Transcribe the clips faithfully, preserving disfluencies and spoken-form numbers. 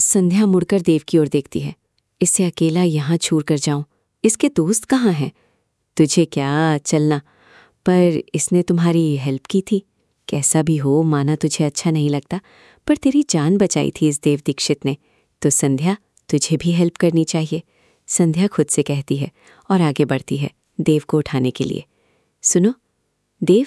संध्या मुड़कर देव की ओर देखती है। इसे अकेला यहाँ छोड़ कर जाऊं? इसके दोस्त कहाँ हैं? तुझे क्या, चलना। पर इसने तुम्हारी हेल्प की थी। कैसा भी हो, माना तुझे अच्छा नहीं लगता, पर तेरी जान बचाई थी इस देव दीक्षित ने, तो संध्या तुझे भी हेल्प करनी चाहिए, संध्या खुद से कहती है और आगे बढ़ती है देव को उठाने के लिए। सुनो देव,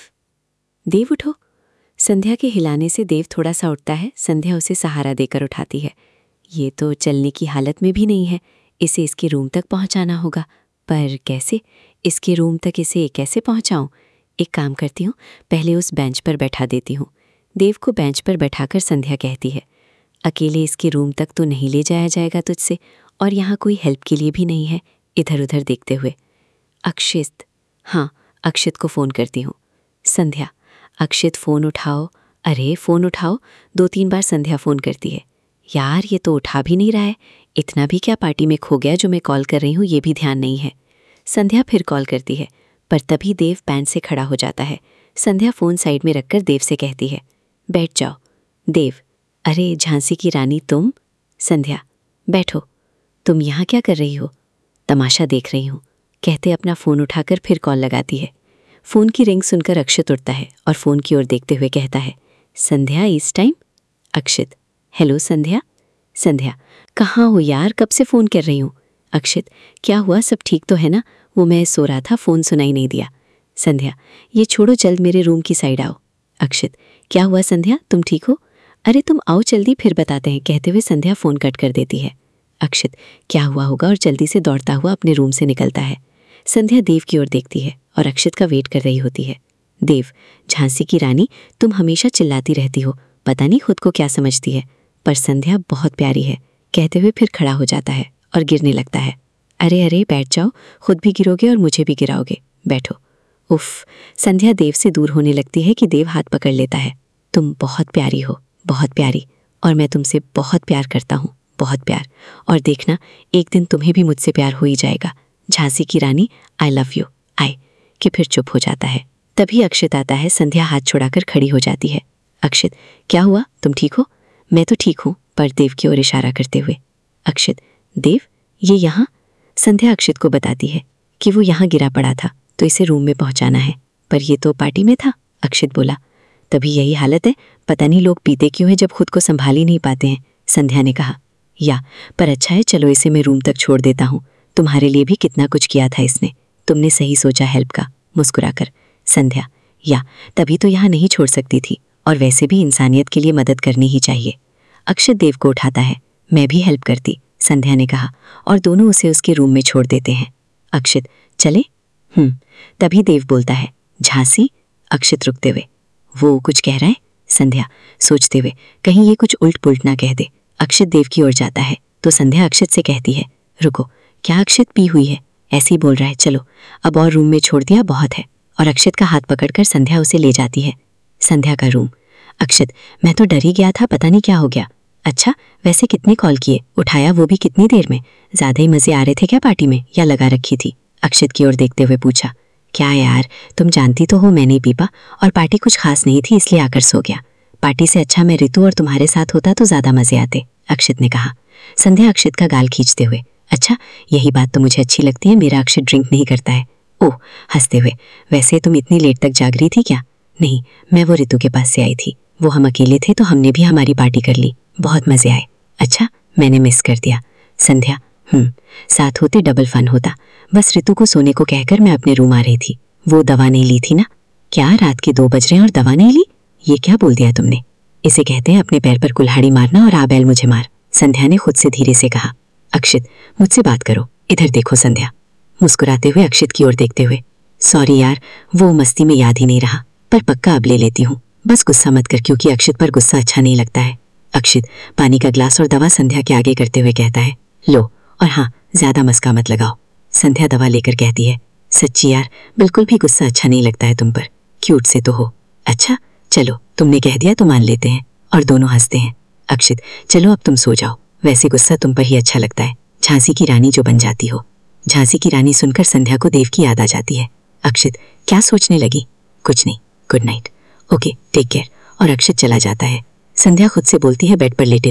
देव उठो। संध्या के हिलाने से देव थोड़ा सा उठता है। संध्या उसे सहारा देकर उठाती है। ये तो चलने की हालत में भी नहीं है, इसे इसके रूम तक पहुंचाना होगा। पर कैसे? इसके रूम तक इसे कैसे पहुंचाऊं? एक काम करती हूँ, पहले उस बेंच पर बैठा देती हूँ। देव को बेंच पर बैठाकर संध्या कहती है, अकेले इसके रूम तक तो नहीं ले जाया जाएगा तुझसे, और यहाँ कोई हेल्प के लिए भी नहीं है। इधर उधर देखते हुए अक्षित, हाँ अक्षित को फ़ोन करती हूँ। संध्या, अक्षित फ़ोन उठाओ, अरे फ़ोन उठाओ। दो तीन बार संध्या फ़ोन करती है। यार ये तो उठा भी नहीं रहा है। इतना भी क्या पार्टी में खो गया जो मैं कॉल कर रही हूँ ये भी ध्यान नहीं है। संध्या फिर कॉल करती है, पर तभी देव पैंट से खड़ा हो जाता है। संध्या फ़ोन साइड में रखकर देव से कहती है, बैठ जाओ। देव, अरे झांसी की रानी तुम? संध्या, बैठो। तुम यहाँ क्या कर रही हो? तमाशा देख रही हूँ, कहते अपना फ़ोन उठाकर फिर कॉल लगाती है। फ़ोन की रिंग सुनकर अक्षित उठता है और फ़ोन की ओर देखते हुए कहता है, संध्या इस टाइम? अक्षित, हेलो संध्या। संध्या, कहाँ हो यार, कब से फ़ोन कर रही हूँ। अक्षित, क्या हुआ, सब ठीक तो है ना? वो मैं सो रहा था, फ़ोन सुनाई नहीं दिया। संध्या, ये छोड़ो, जल्द मेरे रूम की साइड आओ। अक्षित, क्या हुआ संध्या, तुम ठीक हो? अरे तुम आओ जल्दी, फिर बताते हैं, कहते हुए संध्या फ़ोन कट कर देती है। अक्षित, क्या हुआ होगा, और जल्दी से दौड़ता हुआ अपने रूम से निकलता है। संध्या देव की ओर देखती है और अक्षित का वेट कर रही होती है। देव, झांसी की रानी तुम हमेशा चिल्लाती रहती हो, पता नहीं खुद को क्या समझती है, पर संध्या बहुत प्यारी है, कहते हुए फिर खड़ा हो जाता है और गिरने लगता है। अरे अरे बैठ जाओ, खुद भी गिरोगे और मुझे भी गिराओगे, बैठो। उफ, संध्या देव से दूर होने लगती है कि देव हाथ पकड़ लेता है। तुम बहुत प्यारी हो, बहुत प्यारी, और मैं तुमसे बहुत प्यार करता हूँ, बहुत प्यार, और देखना एक दिन तुम्हें भी मुझसे प्यार हो ही जाएगा, झांसी की रानी, आई लव यू। आई कि फिर चुप हो जाता है। तभी अक्षित आता है। संध्या हाथ छुड़ाकर खड़ी हो जाती है। अक्षित, क्या हुआ, तुम ठीक हो? मैं तो ठीक हूँ, पर देव की ओर इशारा करते हुए। अक्षित, देव ये यहाँ? संध्या अक्षित को बताती है कि वो यहाँ गिरा पड़ा था तो इसे रूम में पहुँचाना है, पर ये तो पार्टी में था। अक्षित बोला, तभी यही हालत है, पता नहीं लोग पीते क्यों हैं जब खुद को संभाल ही नहीं पाते हैं। संध्या ने कहा, या पर अच्छा है, चलो इसे मैं रूम तक छोड़ देता हूँ, तुम्हारे लिए भी कितना कुछ किया था इसने, तुमने सही सोचा हेल्प का, मुस्कुराकर। संध्या, या तभी तो यहाँ नहीं छोड़ सकती थी, और वैसे भी इंसानियत के लिए मदद करनी ही चाहिए। अक्षित देव को उठाता है। मैं भी हेल्प करती, संध्या ने कहा, और दोनों उसे उसके रूम में छोड़ देते हैं। अक्षित, चले? हम्म तभी देव बोलता है, झांसी? अक्षित रुकते हुए, वो कुछ कह रहा है? संध्या सोचते हुए, कहीं ये कुछ उल्ट पुल्ट ना कह दे। अक्षित देव की ओर जाता है तो संध्या अक्षित से कहती है, रुको, क्या अक्षित पी हुई है? ऐसे ही बोल रहा है, चलो अब और रूम में छोड़ दिया, बहुत है, और अक्षित का हाथ पकड़कर संध्या उसे ले जाती है। संध्या का रूम। अक्षित, मैं तो डर ही गया था, पता नहीं क्या हो गया। अच्छा, वैसे कितने कॉल किए, उठाया वो भी कितनी देर में? ज़्यादा ही मज़े आ रहे थे क्या पार्टी में, या लगा रखी थी? अक्षित की ओर देखते हुए पूछा। क्या यार, तुम जानती तो हो मैं नहीं पीपा, और पार्टी कुछ खास नहीं थी इसलिए आकर सो गया। पार्टी से अच्छा मैं ऋतु और तुम्हारे साथ होता तो ज़्यादा मज़े आते, अक्षित ने कहा। संध्या अक्षित का गाल खींचते हुए, अच्छा यही बात तो मुझे अच्छी लगती है, मेरा अक्षित ड्रिंक नहीं करता है। ओह, हंसते हुए, वैसे तुम इतनी लेट तक जाग रही थी क्या? नहीं, मैं वो ऋतु के पास से आई थी, वो हम अकेले थे तो हमने भी हमारी पार्टी कर ली, बहुत मज़े आए। अच्छा, मैंने मिस कर दिया। संध्या, हम्म साथ होते डबल फन होता, बस ऋतु को सोने को कहकर मैं अपने रूम आ रही थी। वो दवा नहीं ली थी ना? क्या रात के दो बज रहे हैं और दवा नहीं ली? ये क्या बोल दिया तुमने? इसे कहते हैं अपने पैर पर कुल्हाड़ी मारना, और आ बैल मुझे मार, संध्या ने खुद से धीरे से कहा। अक्षित, मुझसे बात करो, इधर देखो। संध्या मुस्कुराते हुए अक्षित की ओर देखते हुए, सॉरी यार, वो मस्ती में याद ही नहीं रहा, पर पक्का अब ले लेती हूँ, बस गुस्सा मत कर, क्योंकि अक्षित पर गुस्सा अच्छा नहीं लगता है। अक्षित पानी का ग्लास और दवा संध्या के आगे करते हुए कहता है, लो, और हाँ ज्यादा मस्का मत लगाओ। संध्या दवा लेकर कहती है, सच्ची यार, बिल्कुल भी गुस्सा अच्छा नहीं लगता है तुम पर, क्यूट से तो हो। अच्छा चलो, तुमने कह दिया तो मान लेते हैं, और दोनों हंसते हैं। अक्षित, चलो अब तुम सो जाओ, वैसे गुस्सा तुम पर ही अच्छा लगता है, झांसी की रानी जो बन जाती हो। झांसी की रानी सुनकर संध्या को देव की याद आ जाती है। अक्षित, क्या सोचने लगी? कुछ नहीं, good night, okay take care, और अक्षित चला जाता है। संध्या खुद से बोलती है बेड पर लेटे हुए,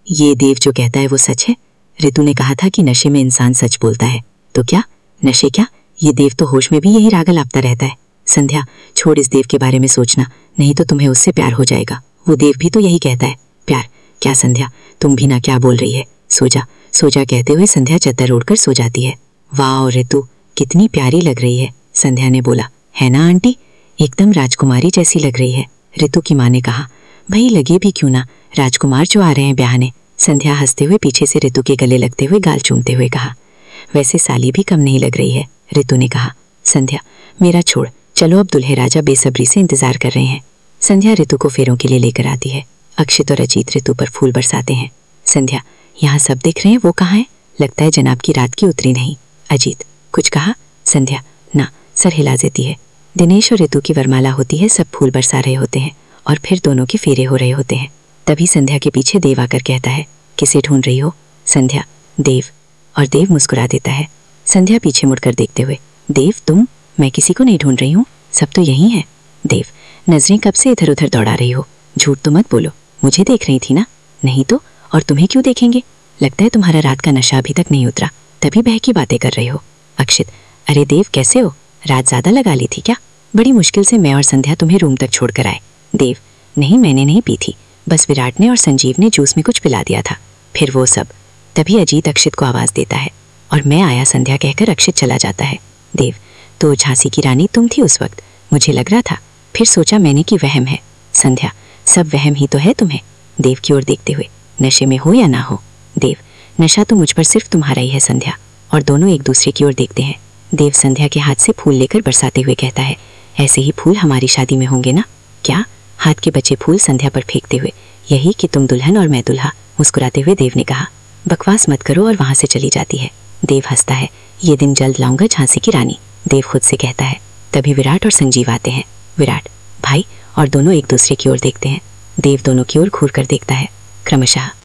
ये देव जो कहता है वो सच है? ऋतु ने कहा था कि नशे में इंसान सच बोलता है। तो क्या नशे क्या? ये देव तो होश में भी यही राग लापता रहता है। संध्या, छोड़ इस देव के बारे में सोचना, नहीं तो तुम्हें उससे प्यार हो जाएगा। वो देव भी तो यही कहता है। प्यार? क्या संध्या, तुम भी ना क्या बोल रही है? सो जा, सो जा कहते हुए संध्या चद्दर ओढ़कर सो जाती है। वाह ऋतु, कितनी प्यारी लग रही है, संध्या ने बोला। है ना आंटी, एकदम राजकुमारी जैसी लग रही है, ऋतु की माँ ने कहा। भाई लगे भी क्यों ना, राजकुमार जो आ रहे हैं ब्याहने, संध्या हंसते हुए पीछे से ऋतु के गले लगते हुए गाल चूमते हुए कहा। वैसे साली भी कम नहीं लग रही है, ऋतु ने कहा। संध्या, मेरा छोड़, चलो अब दुल्हे राजा बेसब्री से इंतजार कर रहे हैं। संध्या ऋतु को फेरों के लिए लेकर आती है। अक्षित और अजीत ऋतु पर फूल बरसाते हैं। संध्या, यहाँ सब देख रहे हैं, वो कहाँ है? लगता है जनाब की रात की उतरी नहीं। अजीत, कुछ कहा? संध्या, ना, सर हिला देती है। दिनेश और ऋतु की वरमाला होती है, सब फूल बरसा रहे होते हैं और फिर दोनों के फेरे हो रहे होते हैं। तभी संध्या के पीछे देव आकर कहता है, किसे ढूंढ रही हो? संध्या, देव। और देव मुस्कुरा देता है। संध्या पीछे मुड़कर देखते हुए, देव तुम? मैं किसी को नहीं ढूंढ रही हूँ, सब तो यही है। देव, नजरें कब से इधर उधर दौड़ा रही हो? झूठ तो मत बोलो, मुझे देख रही थी ना? नहीं तो, और तुम्हें क्यों देखेंगे? लगता है तुम्हारा रात का नशा अभी तक नहीं उतरा, तभी बह की बातें कर रही हो। अक्षित, अरे देव कैसे हो? रात ज्यादा लगा ली थी क्या? बड़ी मुश्किल से मैं और संध्या तुम्हें रूम तक छोड़ कर आए। देव, नहीं मैंने नहीं पी थी, बस विराट ने और संजीव ने जूस में कुछ पिला दिया था, फिर वो सब। तभी अजीत अक्षित को आवाज देता है और मैं आया संध्या कहकर अक्षित चला जाता है। देव, तो झांसी की रानी तुम थी उस वक्त? मुझे लग रहा था, फिर सोचा मैंने कि वहम है। संध्या, सब वहम ही तो है तुम्हें। देव की ओर देखते हुए, नशे में हो या ना हो? देव, नशा तो मुझ पर सिर्फ तुम्हारा ही है संध्या। और दोनों एक दूसरे की ओर देखते हैं। देव संध्या के हाथ से फूल लेकर बरसाते हुए कहता है, ऐसे ही फूल हमारी शादी में होंगे ना? क्या? हाथ के बचे फूल संध्या पर फेंकते हुए, यही कि तुम दुल्हन और मैं दुल्हा, मुस्कुराते हुए देव ने कहा। बकवास मत करो और वहां से चली जाती है। देव हंसता है, ये दिन जल्द लाऊंगा झांसी की रानी, देव खुद से कहता है। तभी विराट और संजीव आते हैं। विराट, भाई, और दोनों एक दूसरे की ओर देखते हैं। देव दोनों की ओर घूर कर देखता है। क्रमशः